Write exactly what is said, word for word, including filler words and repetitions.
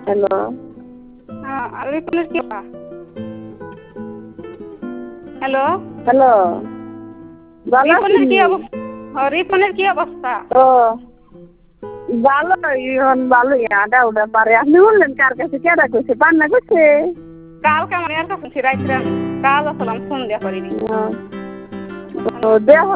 Hello. হ্যাঁ, আর রিপনের কি বা? হ্যালো। হ্যালো। ভালো রিপনের আছেন? কি অবস্থা? ও, রিপনের কি অবস্থা? ও ভালো এখন ভালোই আডা উডা পারে। আপনি বললেন কার কাছে কেডা কইছে? পান্না কইছে? কালকে আমার এর কাছে রাইতে আমি কাল আসলাম ফোন দিয়া করিনি। ও দেহ